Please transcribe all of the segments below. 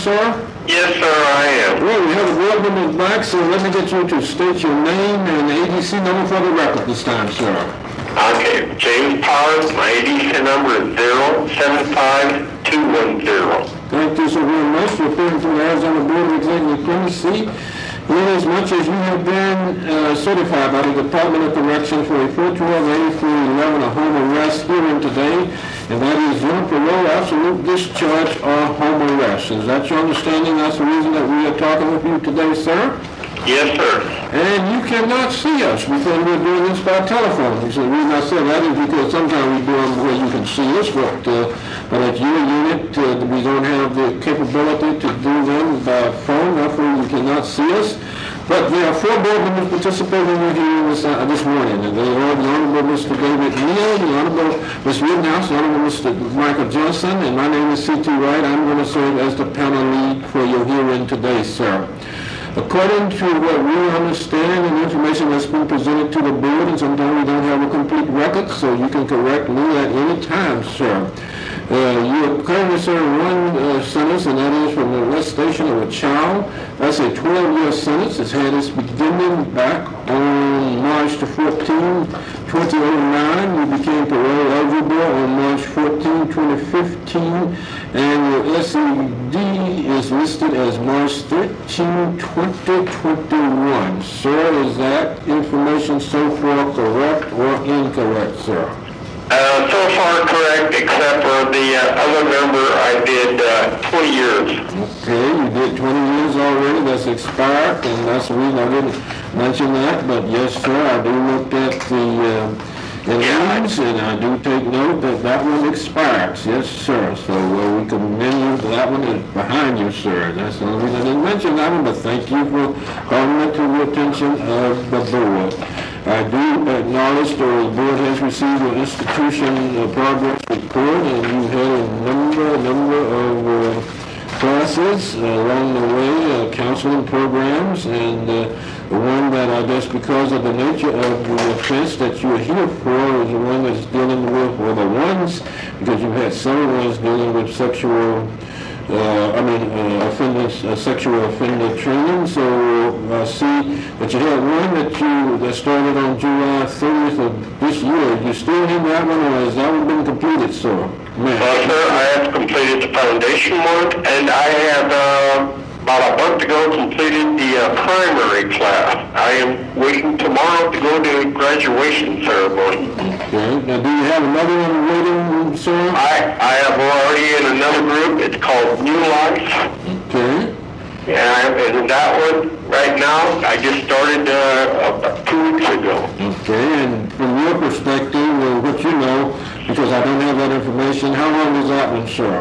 sir? Yes, sir, I am. Well, we have a board member back, so let me get you to state your name and the ADC number for the record this time, sir. Okay, James Powers, my ADC number is 075210. Thank you so very much for appearing from the Arizona Board of Executive Clemency. Inasmuch as you have been certified by the Department of Corrections for a 412-8311, a home arrest hearing today, and that is no parole, absolute discharge, or home arrest. Is that your understanding? That's the reason that we are talking with you today, sir? Yes, sir. And you cannot see us because we're doing this by telephone. So the reason I said that is because sometimes we do them where you can see us, but at your unit, we don't have the capability to do them by phone. Therefore, you cannot see us. But there are 4 board members participating in here this morning, and they are the Honorable Mr. David Neal, the Honorable Ms. Rittenhouse, the Honorable Mr. Michael Johnson, and my name is C.T. Wright. I'm going to serve as the panel lead for your hearing today, sir. According to what we understand and information that's been presented to the board, and sometimes we don't have a complete record, so you can correct me at any time, sir. You are currently serving one sentence, and that is from the arrestation of a child. That's a 12-year sentence. It's had its beginning back on March the 14th, 2009. You became parole eligible on March 14, 2015, and your SED is listed as March 13, 2021. Sir, is that information so far correct or incorrect, sir? So far correct, except for the other number I did 20 years. Okay, you did 20 years already. That's expired, and that's the reason I didn't mention that. But yes, sir, I do look at the names, and I do take note that that one expires. Yes, sir. So we commend you for that one is behind you, sir. That's the only reason I didn't mention that one, but thank you for calling it to the attention of the board. I do acknowledge the board has received an institution progress report, and you had a number of classes along the way, counseling programs, and the one that I guess because of the nature of the offense that you are here for is the one that's dealing with, or the ones, because you've had several ones dealing with sexual sexual offender training. So I see that you had one that started on July 30th of this year. You still in that one, or has that one been completed, sir? Well, sir, I have completed the foundation work, and I have about a month ago completed the primary class. I am waiting tomorrow to go to graduation ceremony. Okay. Now, do you have another one waiting, sir? I am already in another group. It's called New Life. Okay. And I'm in that one right now. I just started about 2 weeks ago. Okay. And from your perspective, what you know, because I don't have that information, how long is that one, sir?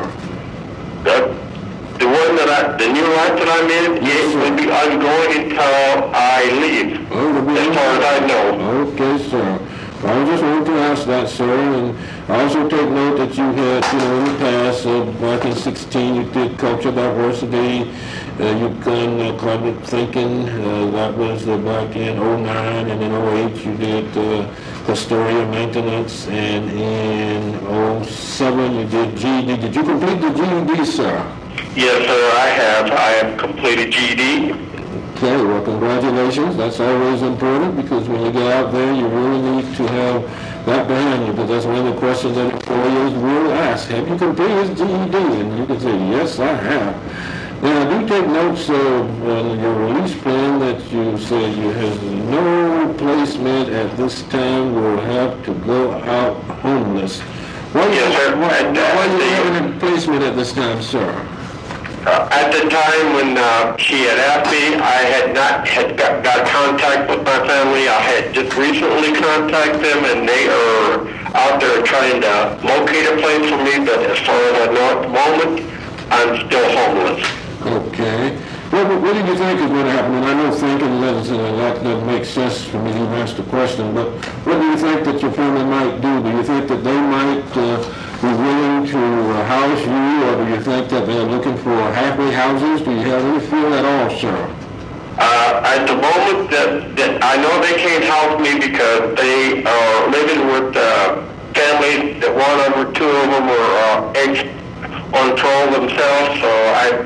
The one the new life that I'm in, it will be ongoing until I leave, as far as I know. Okay, sir. I just wanted to ask that, sir, and I also take note that you had, in the past, back in 16, you did culture diversity, you've done climate thinking, that was back in 09, and in 08 you did custodial maintenance, and in 07 you did GED. Did you complete the GED, sir? Yes, sir, I have completed GED. Okay, well, congratulations. That's always important because when you get out there, you really need to have that behind you, because that's one of the questions that employers will ask. Have you completed GED? And you can say, yes, I have. Now, I do take notes of your release plan that you say you have no placement at this time, will have to go out homeless. Why yes, sir. Why are you having a placement at this time, sir? At the time when she had asked me, I had not got contact with my family. I had just recently contacted them, and they are out there trying to locate a place for me. But as far as I know at the moment, I'm still homeless. Okay. What did you think is going to happen? And I know thinking that doesn't make sense for me to even ask the question, but what do you think that your family might do? Do you think that they might be willing to house you, or do you think that they're looking for halfway houses? Do you have any feel at all, sir? At the moment, that I know they can't house me because they are living with families that 2 of them are on patrol themselves. So I told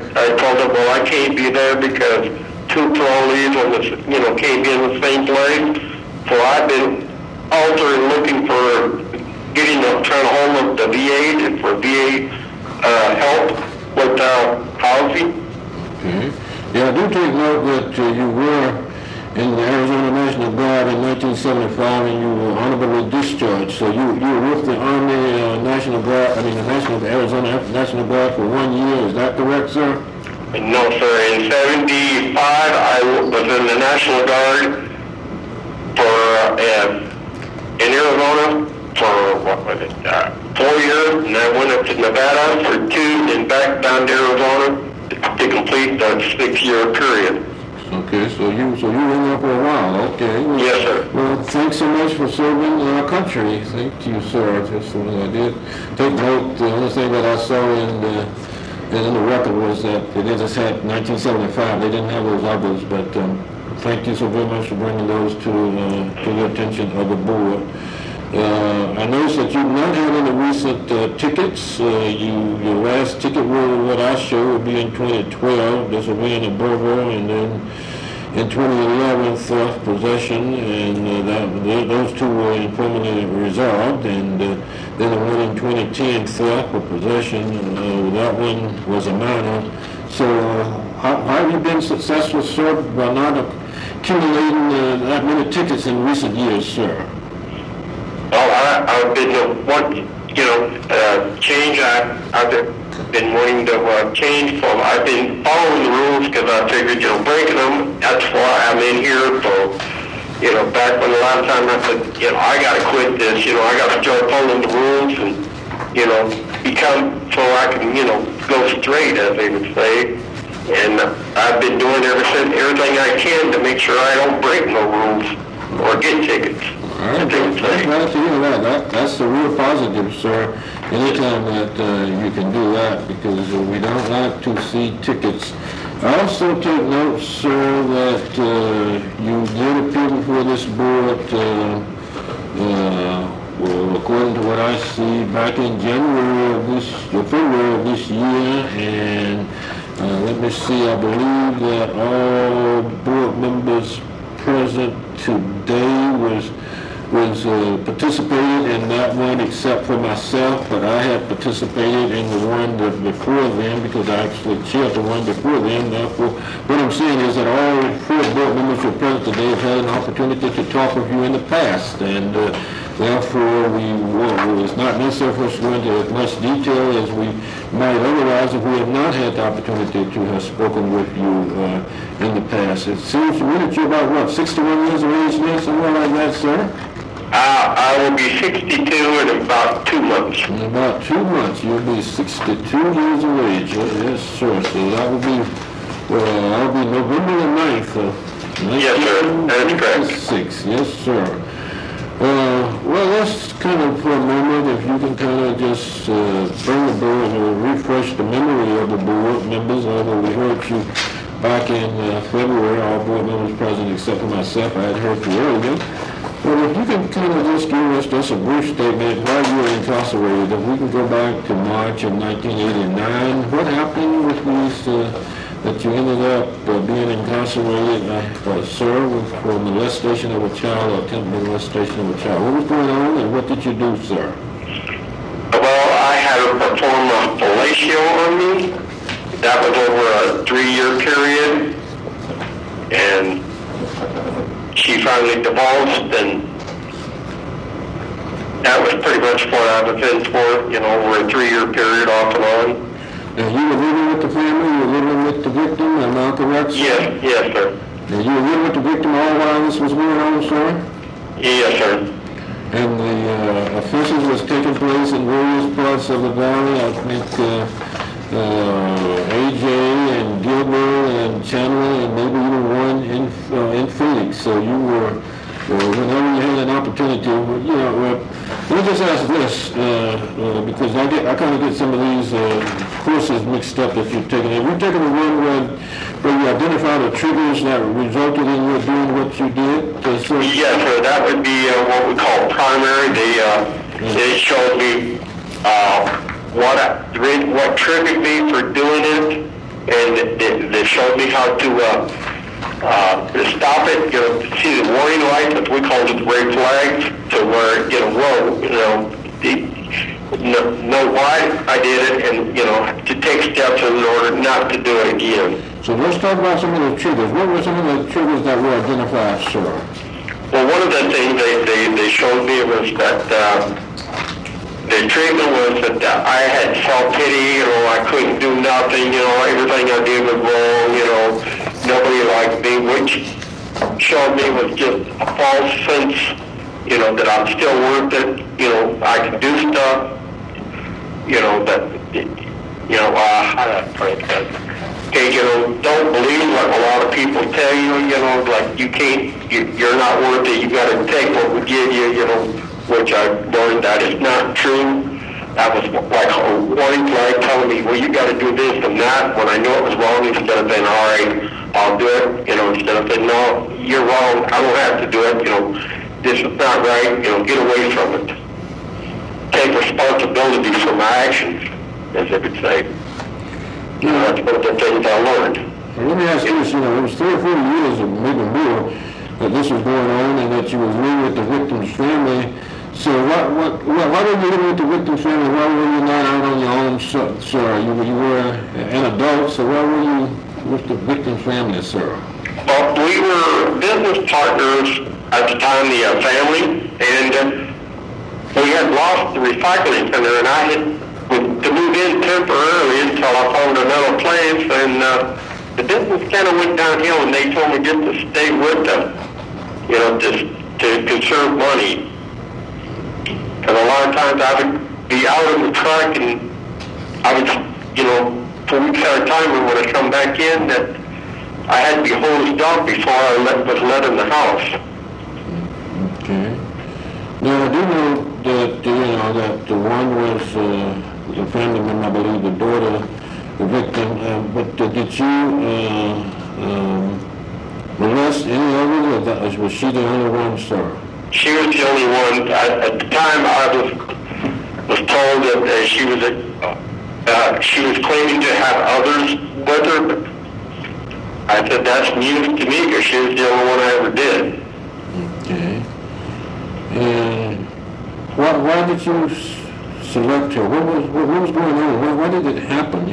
told them, well, I can't be there because two parolees on the, can't be in the same place. So I've been altering, looking for, trying to hold up the VA and for VA help with housing. Okay. Yeah, I do take note that you were in the Arizona National Guard in 1975 and you were honorably discharged. So you were with the Army National Guard, the Arizona National Guard for 1 year. Is that correct, sir? No, sir. In 75, I was in the National Guard for in Arizona for 4 years, and I went up to Nevada for 2, and back down to Arizona to complete the 6-year period. Okay, so you were in there for a while. Okay. Well, yes, sir. Well, thanks so much for serving our country. Thank you, sir. Just I did take note. The only thing that I saw in the record was that they just had 1975. They didn't have those others, but thank you so very much for bringing those to the attention of the board. I noticed that you've not had any recent tickets. Your last ticket, what I show, would be in 2012. This will be in a burglar, and then in 2011, theft, possession, and those two were permanently resolved. And then the one in 2010, theft or possession, that one was a minor. So how have you been successful, sir, by not accumulating that many tickets in recent years, sir? Well, I've been change. I've been wanting to change from. I've been following the rules because I figured, breaking them. That's why I'm in here. So, back when the last time I said, I got to quit this. I got to start following the rules and, become so I can, go straight, as they would say. And I've been doing everything I can to make sure I don't break no rules or get tickets. All right, I'm glad to hear that. That's a real positive, sir. Anytime that you can do that, because we don't like to see tickets. I also take note, sir, that you did appear before this board, well, according to what I see, back in February of this year, and let me see, I believe that all board members present today was participated in that one except for myself, but I had participated in the one before then because I actually chaired the one before then. Therefore, what I'm saying is that all 4 board members who are present today have had an opportunity to talk with you in the past, and therefore it's not necessary for us to go into as much detail as we might otherwise if we have not had the opportunity to have spoken with you in the past. It seems to me that you're about, 61 years of age now, somewhere like that, sir? I will be 62 in about 2 months. In about 2 months, you'll be 62 years of age. Yes, sir. So that will be, that'll be November the 9th of 1966. Yes, sir. That's correct. Yes, sir. Well, let's kind of, for a moment, if you can kind of just bring the board and refresh the memory of the board members, although we heard you back in February, all board members present except for myself. I had heard you earlier. Well, if you can kind of just give us just a brief statement while you were incarcerated, if we can go back to March of 1989, what happened with these, that you ended up being incarcerated, sir, for molestation of a child or attempted molestation of a child? What was going on and what did you do, sir? Well, I had her perform a fellatio on me. That was over a 3-year period. And she finally divulged, and that was pretty much what I was in for, over a 3-year period off and on. Now, you were living with the family, you were living with the victim, am I correct, sir? Yes, sir. Now, you were living with the victim all while this was going on, sir? Yes, sir. And the offenses was taking place in various parts of the valley. I think AJ and Gilbert and Chandler and maybe even one in Phoenix. So you were, whenever you had an opportunity, let me just ask this, because I kind of get some of these courses mixed up that you've taken. Have you taken the one where you identify the triggers that resulted in you doing what you did? Yes, sir. That would be what we call primary. They showed me what triggered me for doing it, and they showed me how to stop it, see the warning lights, as we call it, the red flags, to where, whoa, know why I did it, and, to take steps in order not to do it again. So let's talk about some of the triggers. What were some of the triggers that were identified, sir? Well, one of the things they showed me was that the trigger was that I had self-pity, I couldn't do nothing, everything I did was wrong, nobody liked me, which showed me was just a false sense, that I'm still worth it, I can do stuff, how do I put that? Okay, don't believe what a lot of people tell you, like you can't, you're not worth it, you gotta take what we give you, which I learned that is not true. That was like a warning flag telling me, well, you gotta do this and that, when I know it was wrong, instead of saying, all right, I'll do it, instead of saying, no, you're wrong, I don't have to do it, this is not right, get away from it. Take responsibility for my actions, as they would say. That's one of the things I learned. Well, let me ask you this, it was 3 or 4 years or maybe more that this was going on and that you was living with the victim's family. So why were you living with the victim's family? Why were you not out on your own, sir? You were an adult, so why were you with the victim's family, sir? Well, we were business partners at the time, the family, and we had lost the recycling center, and I had to move in temporarily until I found another place, and the business kind of went downhill, and they told me just to stay with them, just to conserve money. And a lot of times I would be out in the truck, and I would, for weeks at a time, and when I come back in, that I had to be hosed up before I was let in the house. Okay. Now, I do know that, that the one was the family member, I believe, the daughter, the victim, but did you molest any others, or was she the only one, sir? She was the only one. At the time, I was told that she was claiming to have others with her, but I said that's news to me because she was the only one I ever did. Okay. And why did you select her? What was going on? Why did it happen?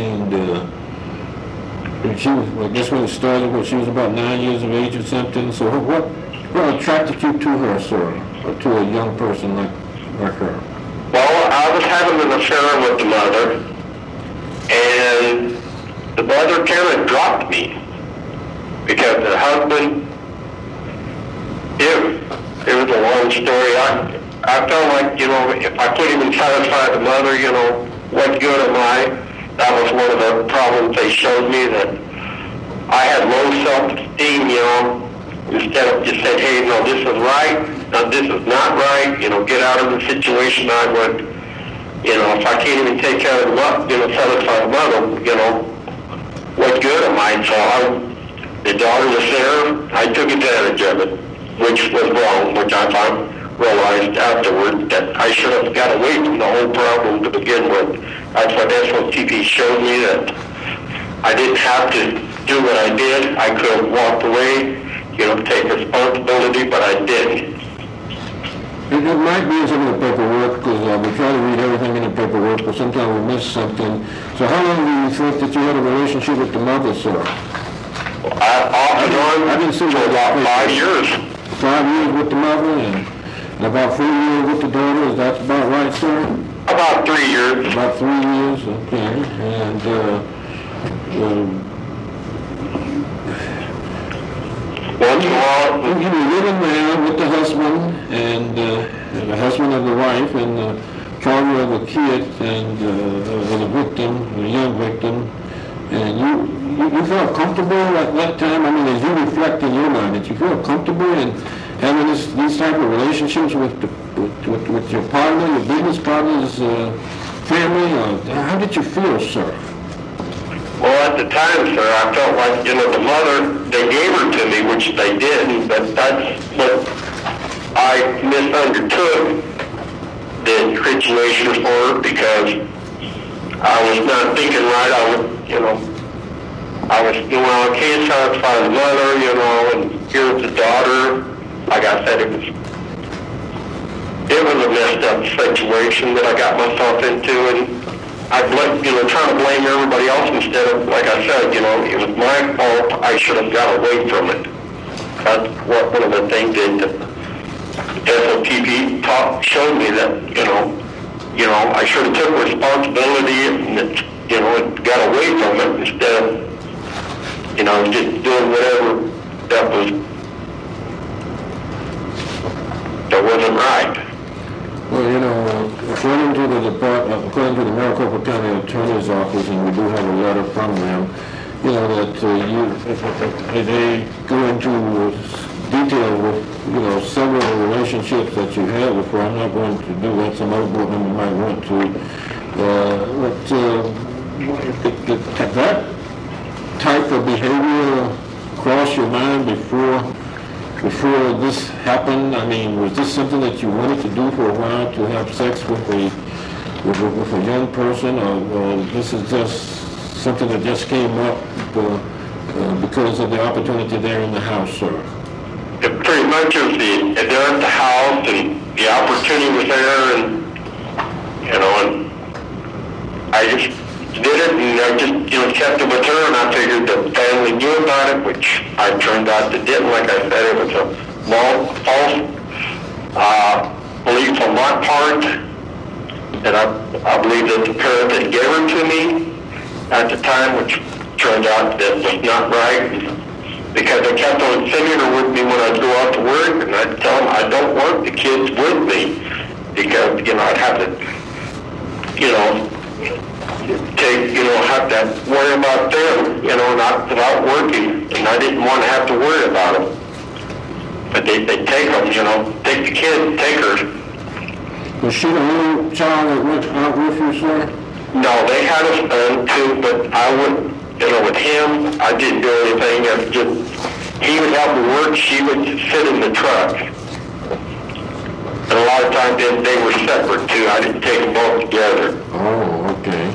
She was, I guess when it started, when she was about 9 years of age or something. So what attracted you to her, sir, or to a young person like her? Well, I was having an affair with the mother, and the mother kind of dropped me because the husband, it was a long story. I felt like, if I couldn't even satisfy the mother, what good am I? That was one of the problems they showed me, that I had low self-esteem, instead of just saying, hey, no, this is right, no, this is not right, get out of the situation I would, if I can't even take care of the satisfy the mother, what good am I? So the daughter was there, I took advantage of it, which was wrong, which I realized afterward that I should have got away from the whole problem to begin with. That's what SOTP showed me, that I didn't have to do what I did. I could have walked away, take responsibility, but I didn't. It might be in some of the paperwork, because we try to read everything in the paperwork, but sometimes we miss something. So how long do you think that you had a relationship with the mother, sir? Off and on, I didn't see for about 5 years. 5 years with the mother, and about 4 years with the daughter. Is that about right, sir? About 3 years. About 3 years, okay. And once in a while, you were living there with the husband and the husband of the wife and the father of the kid and the victim, the young victim, and you felt comfortable at that time. I mean, as you reflect in your mind, did you feel comfortable in having these type of relationships with your partner, your business partner's family? Or how did you feel, sir? Well, at the time, sir, I felt like, the mother, they gave her to me, which they didn't, but that's what I misunderstood the situation for her, because I was not thinking right. I would, I was doing okay as far as the mother, and here's the daughter. Like I said, it was a messed up situation that I got myself into, and I trying to blame everybody else instead of, like I said, it was my fault. I should have got away from it. That's one of the things that SOTP showed me, that, I should have took responsibility and, got away from it instead of, just doing whatever that wasn't right. Well, according to the Maricopa County Attorney's Office, and we do have a letter from them, that they go into detail with, several relationships that you have before. I'm not going to do that. Some other board member might want to. But that type of behavior cross your mind before this happened? I mean, was this something that you wanted to do for a while, to have sex with a young person, or this is just something that just came up because of the opportunity there in the house, sir? It pretty much was they're at the house, and the opportunity was there, and and I just did it, and I just kept it with her, and I figured the family knew about it, which I turned out to didn't. Like I said, it was a false belief on my part, and I believe that the parent that gave her to me at the time, which turned out that was not right, because I kept on sending her with me when I'd go out to work, and I'd tell them I don't want the kids with me, because I'd have to have to worry about them, not without working, and I didn't want to have to worry about them. But they take them, take the kid, take her. Was she the only child that went out with you, sir? No, they had a son too, but I wouldn't, with him, I didn't do anything. He would help me work, she would sit in the truck. And a lot of times they were separate too. I didn't take them both together. Oh, okay.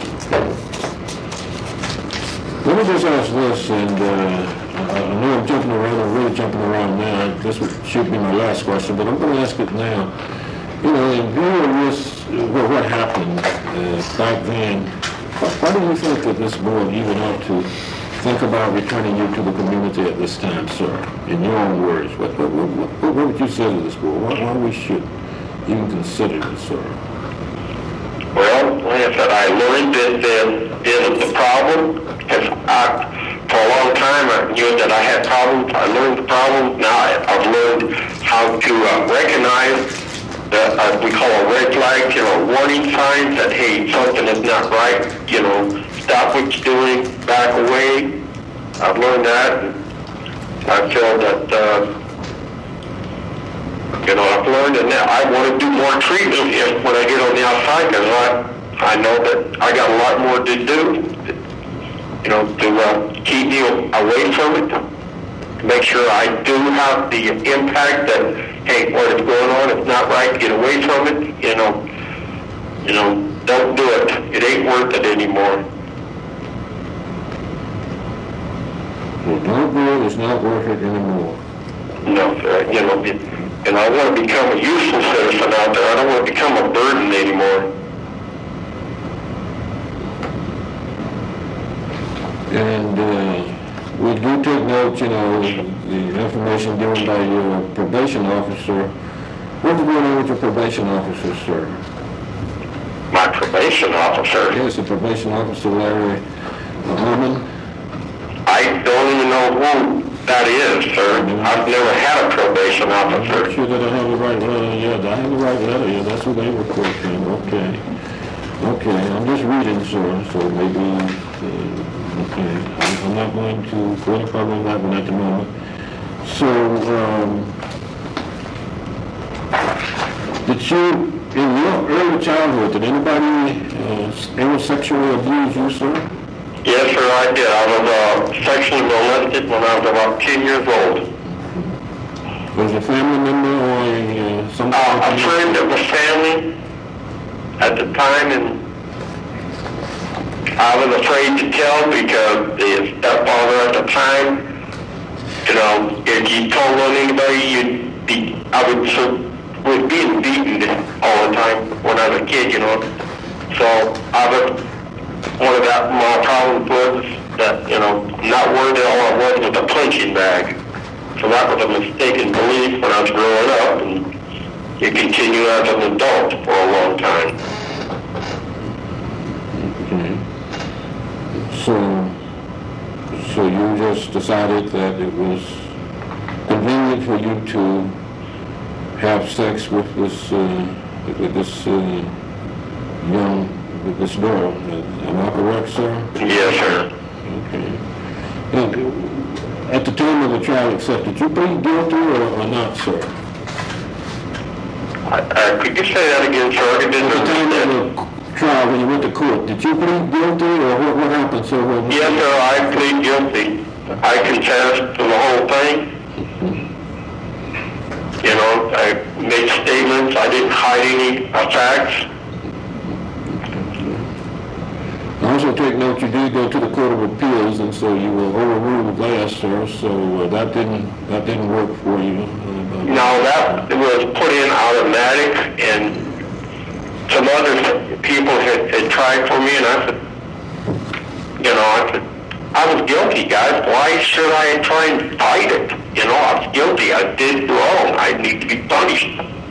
Let me just ask this, and I know I'm really jumping around now. This should be my last question, but I'm going to ask it now. In view of what happened back then, why do you think that this board even ought to think about returning you to the community at this time, sir? In your own words, what would you say to this board? Why we should even consider this, sir? Well, like I said, I learned that the problem. For a long time, I knew that I had problems. I learned the problem. Now I've learned how to recognize we call a red flag, warning signs that, hey, something is not right. Stop what you're doing, back away. I've learned that. And I feel that, I've learned, and now I want to do more treatment when I get on the outside, because I know that I got a lot more to do. To keep you away from it, to make sure I do have the impact that, hey, what is going on, it's not right, get away from it, don't do it. It ain't worth it anymore. Don't do it, it's not worth it anymore. No, sir, and I want to become a useful citizen out there. I don't want to become a burden anymore. And we do take note, the information given by your probation officer. What's going on with your probation officer, sir? My probation officer? Yes, the probation officer, Larry Herman. I don't even know who that is, sir. I've never had a probation officer. I'm sure that I have the right letter. Yeah, I have the right letter. Yeah, that's what they were quoting. Okay. I'm just reading, sir, so maybe... Okay, I'm not going to go any further on that one at the moment. So, did you, in your early childhood, did anybody ever sexually abuse you, sir? Yes, sir, I did. I was sexually molested when I was about 10 years old. Was it a family member or somebody? A friend of the family at the time, and I was afraid to tell because that the time, if you told on anybody, I was being beaten all the time when I was a kid, So one of my problems was that, not worried all I was with a punching bag. So that was a mistaken belief when I was growing up, and it continued as an adult for a long time. Okay. So you just decided that it was convenient for you to have sex with this girl. Am I correct, sir? Yes, sir. Okay. And at the time of the trial, did you plead guilty or not, sir? Could you say that again, sir? At the time of the trial, when you went to court, did you plead guilty or what happened, sir? Yes, sir, I plead guilty. I confessed to the whole thing. I made statements. I didn't hide any facts. I also take note you did go to the Court of Appeals, and so you were overruled last, sir. So that didn't work for you. No, that was put in automatic, and some other people had tried for me, and I said, I was guilty, guys. Why should I try and fight it? I was guilty. I did wrong. I need to be punished.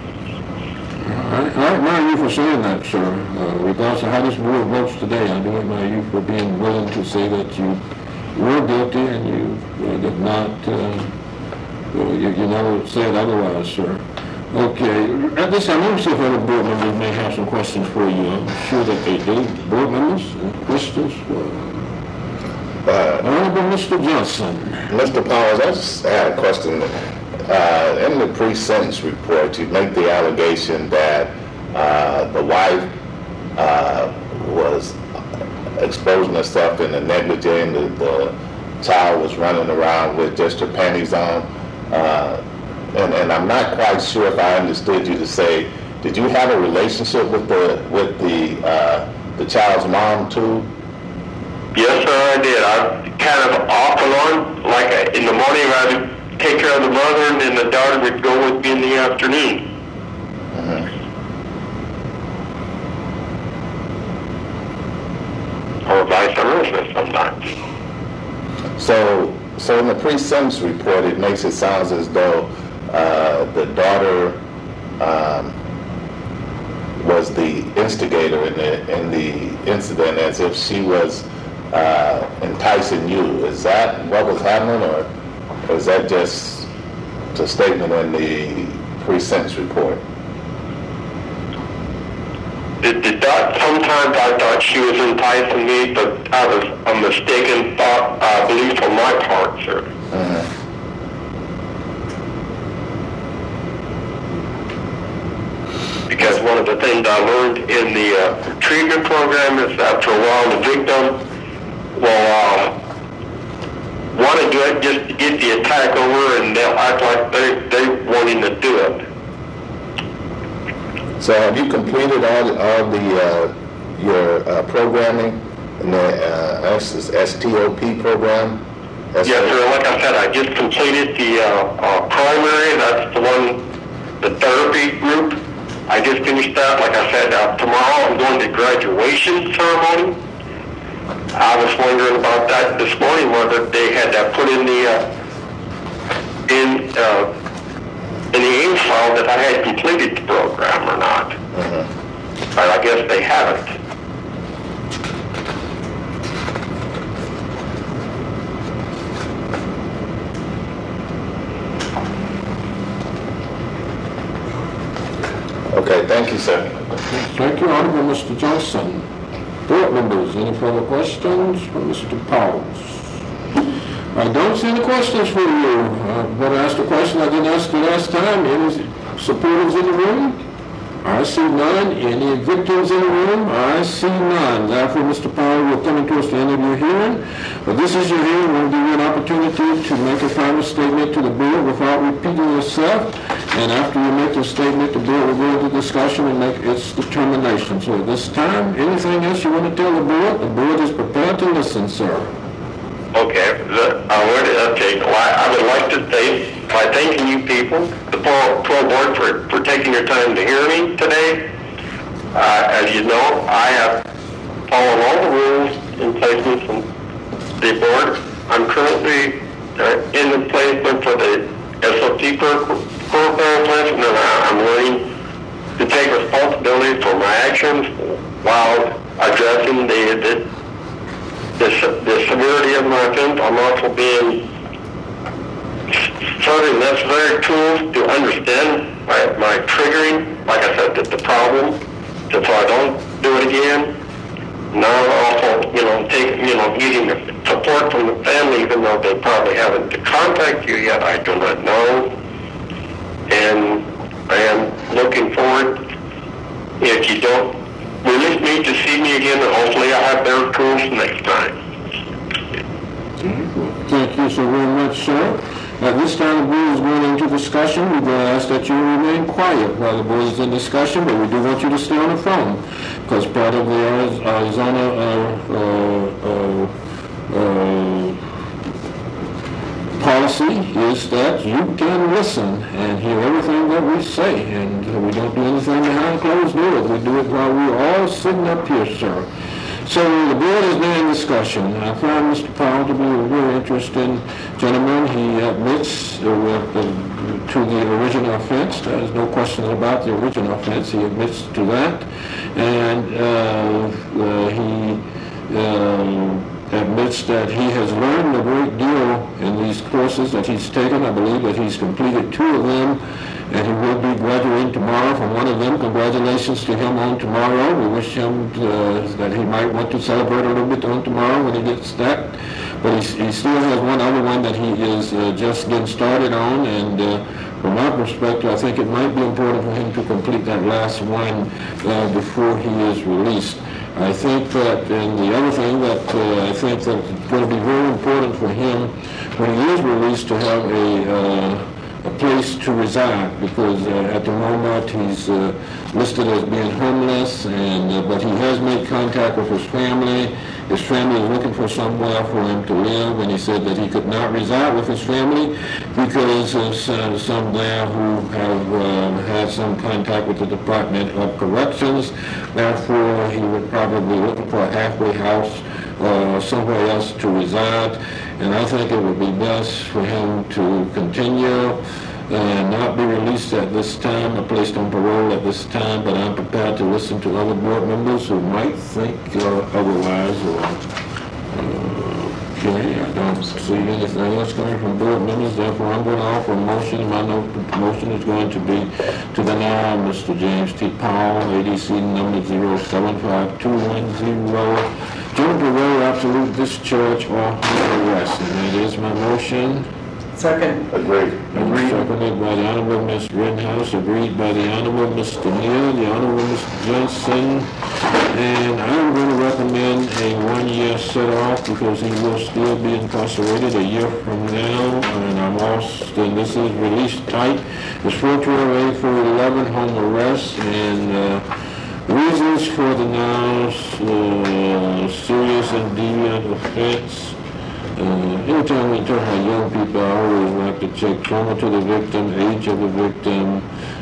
I admire you for saying that, sir. Regardless of how this board votes today, I do admire you for being willing to say that you were guilty and you did not, you never said otherwise, sir. Okay. At this time, let me see if other board members may have some questions for you. I'm sure that they do. Board members, questions? Honorable Mr. Johnson. Mr. Powers, I just had a question. In the pre-sentence report, you make the allegation that the wife was exposing herself in the negligee and the child was running around with just her panties on. And I'm not quite sure if I understood you to say, did you have a relationship with the child's mom too? Yes, sir, I did. I kind of off and on. Like in the morning, I would take care of the mother, and then the daughter would go with me in the afternoon. Or vice versa sometimes. So in the pre-sentence report, it makes it sound as though the daughter was the instigator in the incident, as if she was enticing you. Is that what was happening, or is that just a statement in the pre-sentence report? Sometimes I thought she was enticing me, but that was a mistaken belief on my part, sir. Because one of the things I learned in the treatment program is after a while the victim will want to do it just to get the attack over, and they'll act like they're wanting to do it. So have you completed all your programming in the STOP program? Yes, sir. Like I said, I just completed the primary. That's the one, the therapy group. I just finished that. Like I said, tomorrow I'm going to graduation ceremony. I was wondering about that this morning, whether they had that put in the AIMS file that I had completed the program or not. But I guess they haven't. Okay, thank you, sir. Thank you, Honorable Mr. Johnson. Board members, any further questions for Mr. Powers? I don't see any questions for you. I'm going to ask the question I didn't ask the last time. Any supporters in the room? I see none. Any victims in the room? I see none. Therefore, Mr. Powers, we're coming towards the end of your hearing. But this is your hearing. We'll give you an opportunity to make a final statement to the board without repeating yourself. And after you make your statement, the board will go into discussion and make its determination. So at this time, anything else you want to tell the board? The board is prepared to listen, sir. Okay, I would like to say by thanking you people, the full board, for taking your time to hear me today. As you know, I have followed all the rules and placements from the board. I'm currently in the placement for the SOT program placement, and I'm learning to take responsibility for my actions while addressing the severity of my offense. I'm also being starting necessary tools to understand my triggering, like I said, the problem, so I don't do it again. Now also, getting the support from the family, even though they probably haven't contacted you yet, I do not know. And I am looking forward, if you don't release me, to see me again, and hopefully I'll have better tools next time. Thank you so very much, sir. At this time, the board is going into discussion. We're going to ask that you remain quiet while the board is in discussion, but we do want you to stay on the phone, because part of the Arizona policy is that you can listen and hear everything that we say, and we don't do anything behind closed doors. We do it while we're all sitting up here, sir. So the board is now in discussion. I found Mr. Powell to be a very interesting gentleman. He admits to the original offense. There's no question about the original offense. He admits to that. And he admits that he has learned a great deal in these courses that he's taken. I believe that he's completed 2 of them, and he will be graduating tomorrow from one of them. Congratulations to him on tomorrow. We wish him that he might want to celebrate a little bit on tomorrow when he gets that. But he still has one other one that he is just getting started on, and from my perspective, I think it might be important for him to complete that last one before he is released. I think that, and the other thing that I think that it's going to be very important for him when he is released to have a place to reside, because at the moment he's listed as being homeless, and but he has made contact with his family. His family is looking for somewhere for him to live, and he said that he could not reside with his family because of some there who have had some contact with the Department of Corrections. Therefore, he would probably look for a halfway house or somewhere else to reside. And I think it would be best for him to continue and not be released at this time or placed on parole at this time, but I'm prepared to listen to other board members who might think otherwise. Okay, I don't see anything else coming from board members, therefore I'm going to offer a motion. My motion is going to be to the now Mr. James T. Powell, ADC number 075210. Juniper Road, absolute discharge or arrest. And that is my motion. Second. Agreed. Seconded by the Honorable Ms. Rittenhouse, agreed by the Honorable Mr. Neal, the Honorable Mr. Johnson, and I'm going to recommend a 1-year set-off because he will still be incarcerated a year from now, and I'm also, and this is release type, it's 412A 411 home arrest, and reasons for the now serious and deviant offense. Anytime we talk about young people, I always like to check trauma to the victim, age of the victim.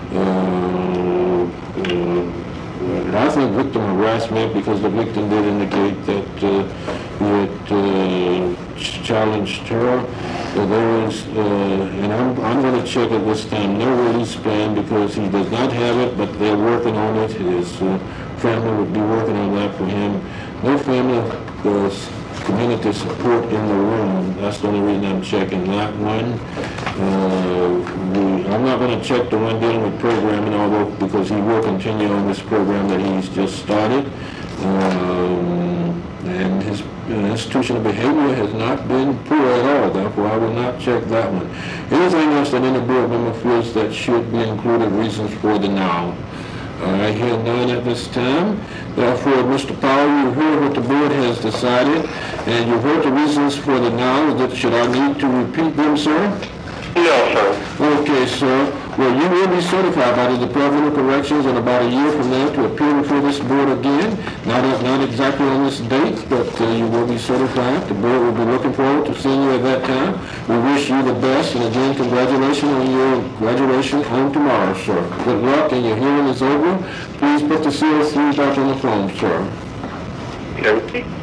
I think victim harassment, because the victim did indicate that he had challenged her. So there is, and I'm going to check at this time, no release plan because he does not have it, but they're working on it. His family would be working on that for him. No family community support in the room. That's the only reason I'm checking that one. I'm not going to check the one dealing with programming, although because he will continue on this program that he's just started. And his institutional behavior has not been poor at all. Therefore, I will not check that one. Anything else that any board member feels that should be included, reasons for the now? I hear none at this time. Therefore, Mr. Powell, you heard what the board has decided, and you heard the reasons for the now. Should I need to repeat them, sir? No, sir. Okay, sir. Well, you will be certified by the Department of Corrections in about a year from now to appear before this board again. Not exactly on this date, but you will be certified. The board will be looking forward to seeing you at that time. We wish you the best, and again, congratulations on your graduation on tomorrow, sir. Good luck, and your hearing is over. Please put the CO3 back on the phone, sir. Okay.